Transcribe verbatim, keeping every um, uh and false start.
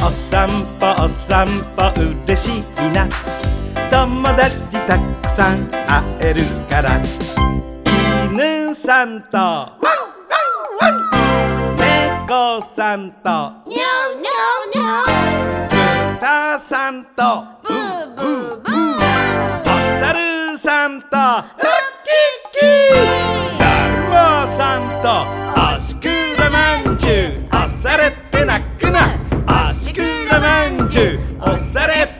お散歩お散歩嬉しいな、友達たくさん会えるから。犬さんと猫さんと豚さんとブーブーブー、お猿さんとウッキッキー、だるまさんとおしくらまんじゅう、押されて泣くなおしくらまんじゅう、押されて